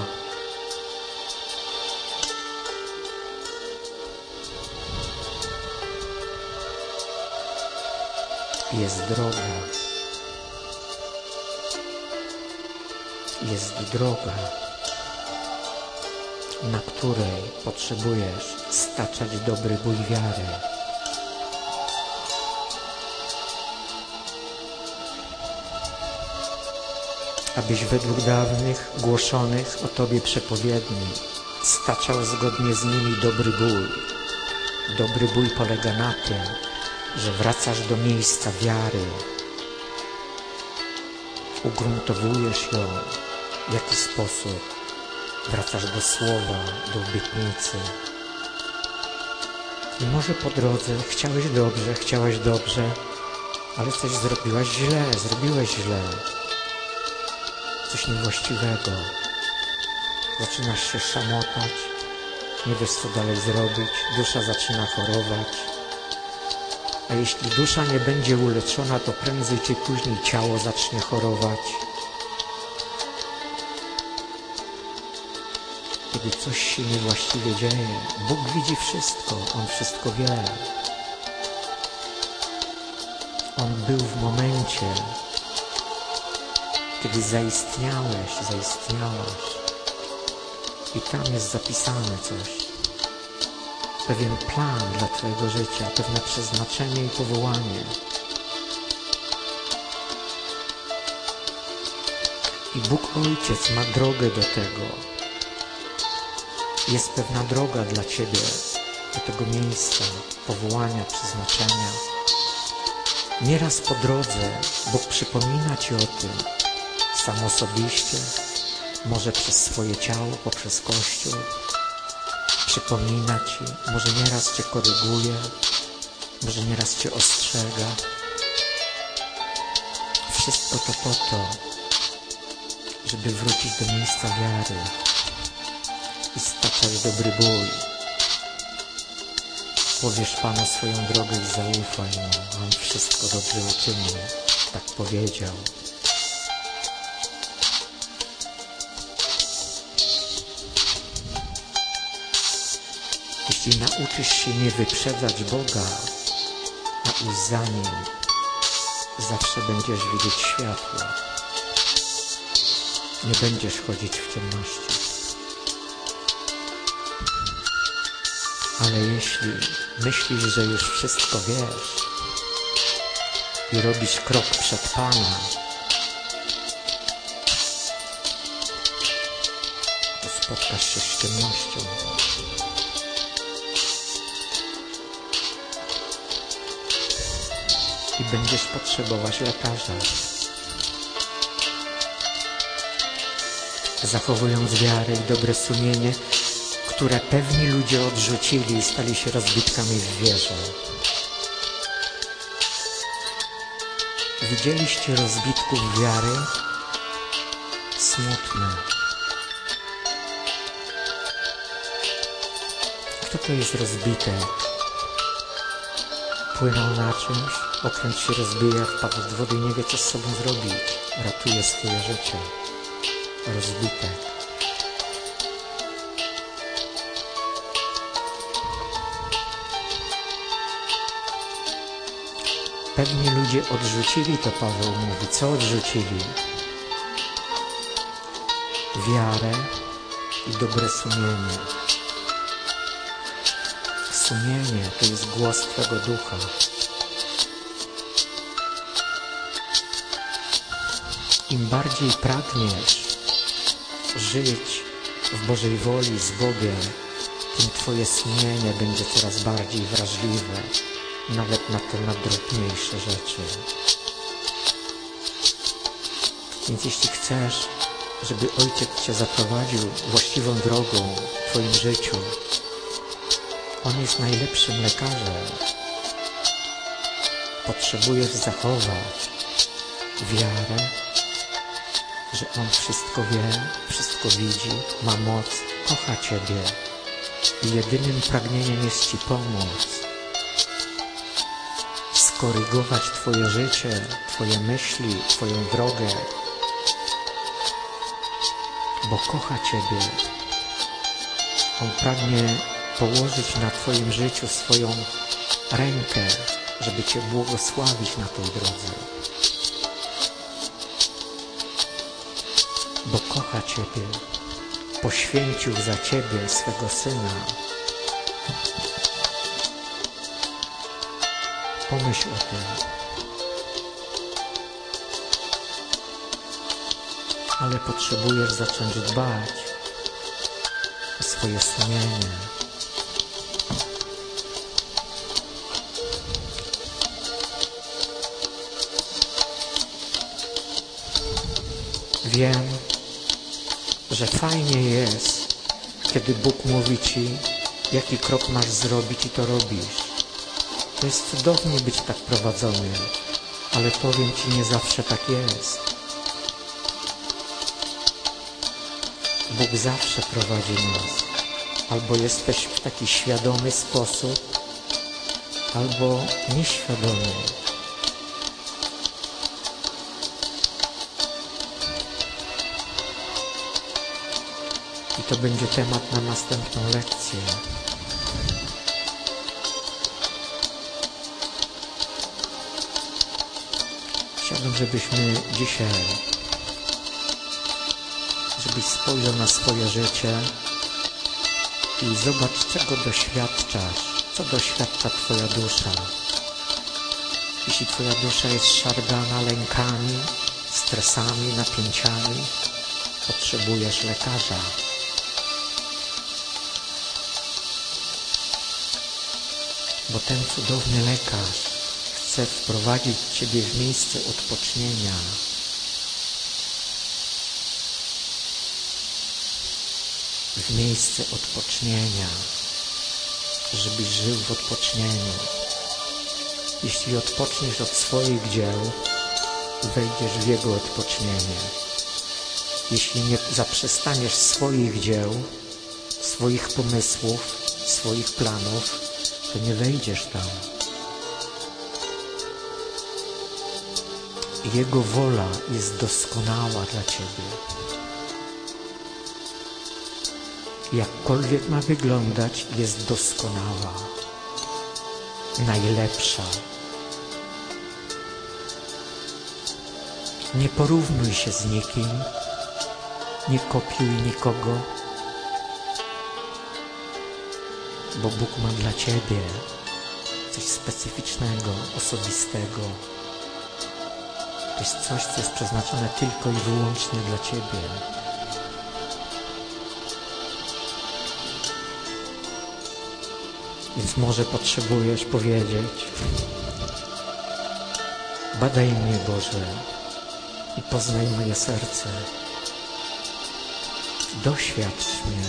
Jest droga. Jest droga, na której potrzebujesz staczać dobry bój wiary. Abyś według dawnych głoszonych o Tobie przepowiedni staczał zgodnie z nimi dobry bój. Dobry bój polega na tym, że wracasz do miejsca wiary, ugruntowujesz ją, w jaki sposób wracasz do Słowa, do obietnicy. I może po drodze chciałeś dobrze, ale coś zrobiłeś źle, zrobiłeś źle. Coś niewłaściwego. Zaczynasz się szamotać, nie wiesz, co dalej zrobić, dusza zaczyna chorować. A jeśli dusza nie będzie uleczona, to prędzej czy później ciało zacznie chorować. Kiedy coś się niewłaściwie dzieje, Bóg widzi wszystko, On wszystko wie. On był w momencie, kiedy zaistniałaś. I tam jest zapisane coś. Pewien plan dla Twojego życia, pewne przeznaczenie i powołanie. I Bóg Ojciec ma drogę do tego, jest pewna droga dla Ciebie do tego miejsca powołania, przeznaczenia. Nieraz po drodze Bóg przypomina Ci o tym sam osobiście, może przez swoje ciało, poprzez Kościół. Przypomina Ci, może nieraz Cię koryguje, może nieraz Cię ostrzega. Wszystko to po to, żeby wrócić do miejsca wiary i staczać dobry bój. Powiesz Panu swoją drogę i zaufaj Mu, On wszystko dobrze uczyni, tak powiedział. Jeśli nauczysz się nie wyprzedzać Boga, a iść za Nim, zawsze będziesz widzieć światło. Nie będziesz chodzić w ciemności. Ale jeśli myślisz, że już wszystko wiesz i robisz krok przed Pana, to spotkasz się z ciemnością. I będziesz potrzebować lekarza. Zachowując wiarę i dobre sumienie, które pewni ludzie odrzucili i stali się rozbitkami w wierze. Widzieliście rozbitków wiary? Smutne. Kto to jest rozbitek? Płynął na czymś, okręt się rozbija, wpadł w wodę i nie wie, co z sobą zrobić. Ratuje swoje życie. Rozbitek. Pewni ludzie odrzucili to, Paweł mówi. Co odrzucili? Wiarę i dobre sumienie. Sumienie to jest głos Twego ducha. Im bardziej pragniesz żyć w Bożej woli z Bogiem, tym Twoje sumienie będzie coraz bardziej wrażliwe, nawet na te najdrobniejsze rzeczy. Więc jeśli chcesz, żeby Ojciec Cię zaprowadził właściwą drogą w Twoim życiu, On jest najlepszym lekarzem. Potrzebujesz zachować wiarę, że On wszystko wie, wszystko widzi, ma moc, kocha Ciebie i jedynym pragnieniem jest Ci pomóc, skorygować Twoje życie, Twoje myśli, Twoją drogę, bo kocha Ciebie. On pragnie położyć na Twoim życiu swoją rękę, żeby Cię błogosławić na tej drodze. Bo kocha Ciebie, poświęcił za Ciebie swego Syna. Pomyśl o tym. Ale potrzebujesz zacząć dbać o swoje sumienie. Wiem, że fajnie jest, kiedy Bóg mówi Ci, jaki krok masz zrobić i to robisz. To jest cudownie być tak prowadzonym, ale powiem Ci, nie zawsze tak jest. Bóg zawsze prowadzi nas. Albo jesteś w taki świadomy sposób, albo nieświadomy. I to będzie temat na następną lekcję. Chciałbym, żebyśmy dzisiaj, żebyś spojrzał na swoje życie i zobacz, czego doświadczasz, co doświadcza Twoja dusza. Jeśli Twoja dusza jest szargana lękami, stresami, napięciami, potrzebujesz lekarza. Bo ten cudowny lekarz chce wprowadzić Ciebie w miejsce odpocznienia. W miejsce odpocznienia, żebyś żył w odpocznieniu. Jeśli odpoczniesz od swoich dzieł, wejdziesz w Jego odpocznienie. Jeśli nie zaprzestaniesz swoich dzieł, swoich pomysłów, swoich planów, to nie wejdziesz tam. Jego wola jest doskonała dla Ciebie. Jakkolwiek ma wyglądać, jest doskonała, najlepsza. Nie porównuj się z nikim, nie kopiuj nikogo, bo Bóg ma dla Ciebie coś specyficznego, osobistego. To jest coś, co jest przeznaczone tylko i wyłącznie dla Ciebie. Więc może potrzebujesz powiedzieć: badaj mnie, Boże, i poznaj moje serce. Doświadcz mnie.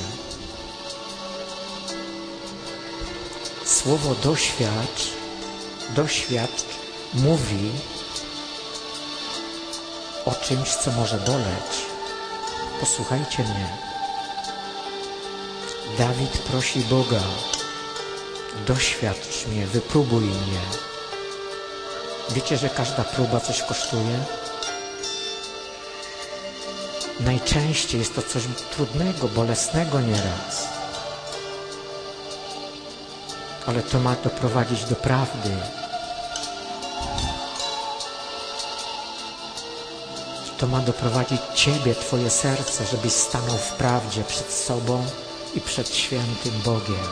Słowo doświadcz mówi o czymś, co może boleć. Posłuchajcie mnie. Dawid prosi Boga: doświadcz mnie, wypróbuj mnie. Wiecie, że każda próba coś kosztuje? Najczęściej jest to coś trudnego, bolesnego nieraz. Ale to ma doprowadzić do prawdy. To ma doprowadzić Ciebie, Twoje serce, żebyś stanął w prawdzie przed sobą i przed świętym Bogiem.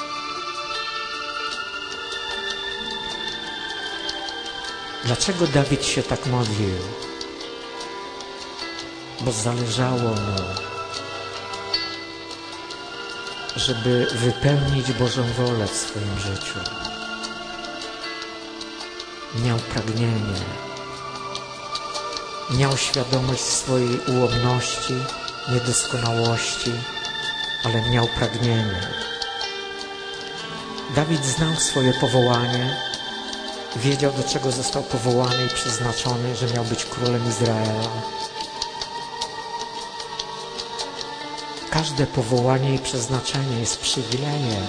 Dlaczego Dawid się tak modlił? Bo zależało mu, żeby wypełnić Bożą wolę w swoim życiu. Miał pragnienie, miał świadomość swojej ułomności, niedoskonałości, ale miał pragnienie. Dawid znał swoje powołanie, wiedział, do czego został powołany i przeznaczony, że miał być królem Izraela. Każde powołanie i przeznaczenie jest przywilejem.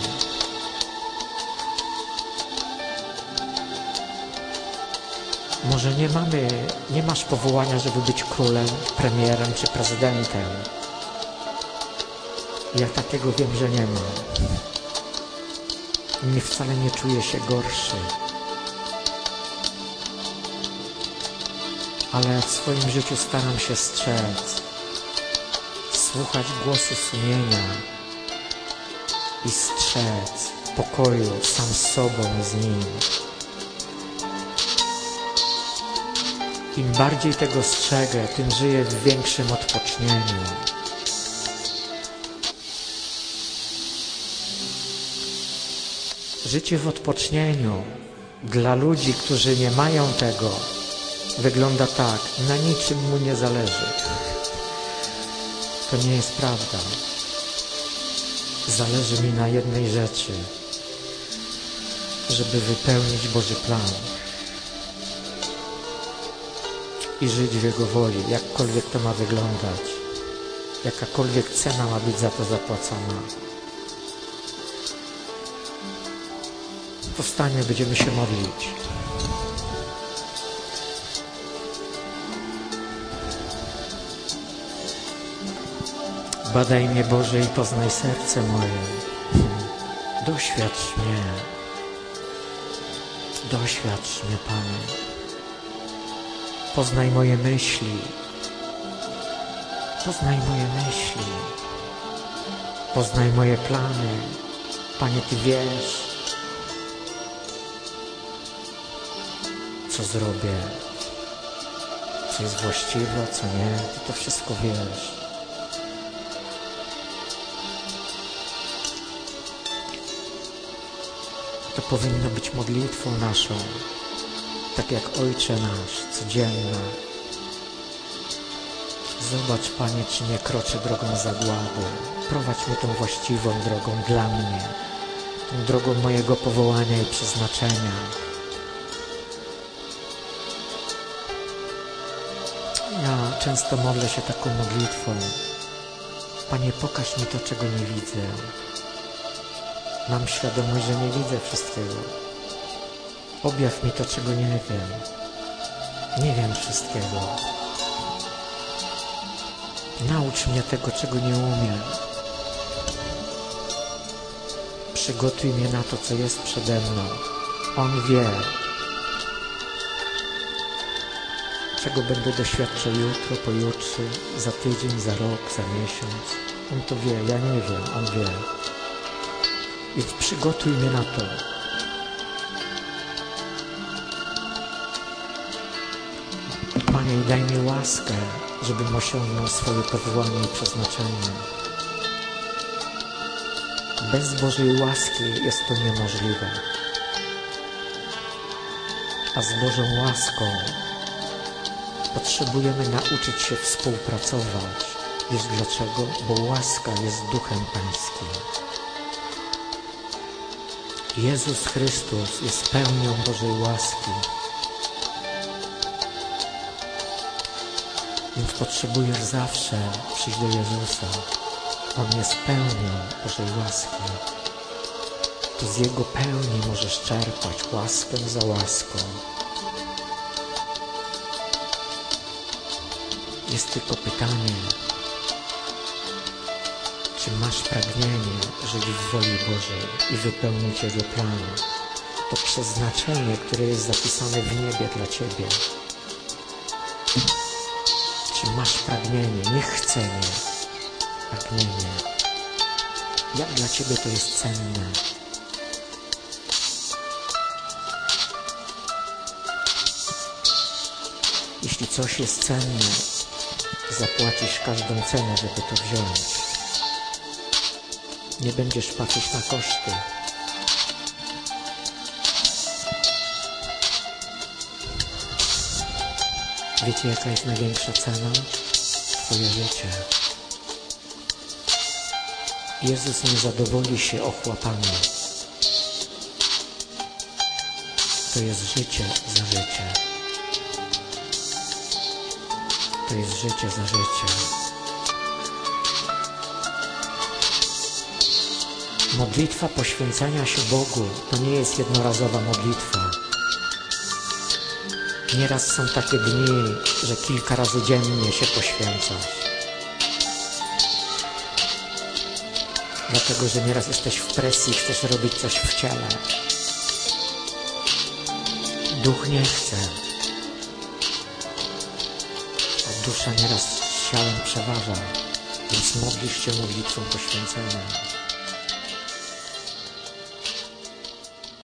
Może nie masz powołania, żeby być królem, premierem czy prezydentem. Ja takiego wiem, że nie mam. I wcale nie czuję się gorszy. Ale w swoim życiu staram się strzec, słuchać głosu sumienia i strzec pokoju sam z sobą i z Nim. Im bardziej tego strzegę, tym żyję w większym odpocznieniu. Życie w odpocznieniu dla ludzi, którzy nie mają tego, wygląda tak: na niczym mu nie zależy. To nie jest prawda. Zależy mi na jednej rzeczy, żeby wypełnić Boży plan i żyć w Jego woli, jakkolwiek to ma wyglądać, jakakolwiek cena ma być za to zapłacona. Powstanie, będziemy się modlić. Badaj mnie, Boże, i poznaj serce moje. Doświadcz mnie. Doświadcz mnie, Panie. Poznaj moje myśli. Poznaj moje myśli. Poznaj moje plany. Panie, Ty wiesz, co zrobię, co jest właściwe, a co nie. Ty to wszystko wiesz. To powinno być modlitwą naszą, tak jak Ojcze nasz, codzienna. Zobacz, Panie, czy nie kroczę drogą zagłady. Prowadź mnie tą właściwą drogą dla mnie, tą drogą mojego powołania i przeznaczenia. Ja często modlę się taką modlitwą: Panie, pokaż mi to, czego nie widzę. Mam świadomość, że nie widzę wszystkiego. Objaw mi to, czego nie wiem. Nie wiem wszystkiego. Naucz mnie tego, czego nie umiem. Przygotuj mnie na to, co jest przede mną. On wie, czego będę doświadczał jutro, pojutrze, za tydzień, za rok, za miesiąc. On to wie, ja nie wiem, On wie. Więc przygotuj mnie na to. Panie, daj mi łaskę, żebym osiągnął swoje powołanie i przeznaczenie. Bez Bożej łaski jest to niemożliwe. A z Bożą łaską potrzebujemy nauczyć się współpracować. Wiesz dlaczego? Bo łaska jest Duchem Pańskim. Jezus Chrystus jest pełnią Bożej łaski. Więc potrzebujesz zawsze przyjść do Jezusa. On jest pełnią Bożej łaski. To z Jego pełni możesz czerpać łaskę za łaską. Jest tylko pytanie, czy masz pragnienie żyć w woli Bożej i wypełnić Jego plan? To przeznaczenie, które jest zapisane w niebie dla Ciebie. Czy masz pragnienie, nie chcenie, pragnienie? Jak dla Ciebie to jest cenne? Jeśli coś jest cenne, zapłacisz każdą cenę, żeby to wziąć. Nie będziesz patrzeć na koszty. Wiecie, jaka jest największa cena? Twoje życie. Jezus nie zadowoli się ochłapami. To jest życie za życie. To jest życie za życie. Modlitwa poświęcenia się Bogu to nie jest jednorazowa modlitwa. Nieraz są takie dni, że kilka razy dziennie się poświęcasz. Dlatego, że nieraz jesteś w presji, chcesz robić coś w ciele. Duch nie chce. A dusza nieraz z ciałem przeważa, więc modlisz się modlitwą poświęcenia.